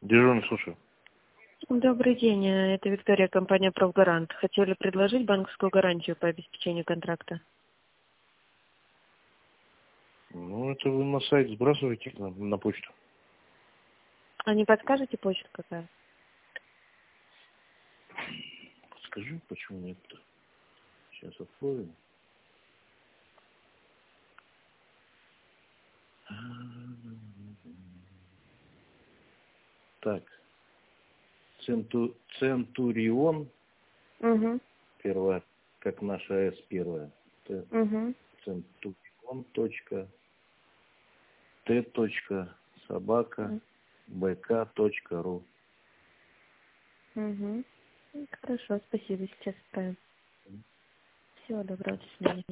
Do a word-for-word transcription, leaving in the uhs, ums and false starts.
Дежурный, слушаю. Добрый день, э, это Виктория, компания «Профгарант». Хотели предложить банковскую гарантию по обеспечению контракта. Ну, это вы на сайт сбрасываете на, на почту. А не подскажете, почта какая? Скажи, почему нет-то? Сейчас откроем. Так. Центу, Центурион, Угу, первая, как наша С первая. Т, угу, Центурион, точка, Т, точка, собака, БК, точка, ру. угу. Хорошо, спасибо, сейчас отправим. Всего доброго, до свидания.